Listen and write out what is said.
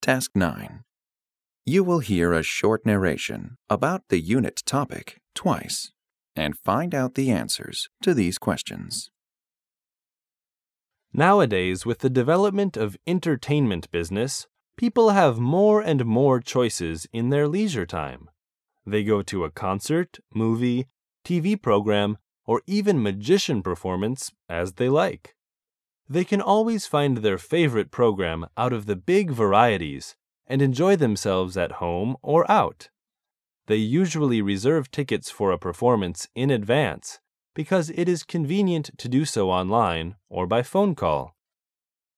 Task 9. You will hear a short narration about the unit topic twice and find out the answers to these questions. Nowadays, with the development of entertainment business, people have more and more choices in their leisure time. They go to a concert, movie, TV program, or even magician performance as they like. They can always find their favorite program out of the big varieties and enjoy themselves at home or out. They usually reserve tickets for a performance in advance because it is convenient to do so online or by phone call.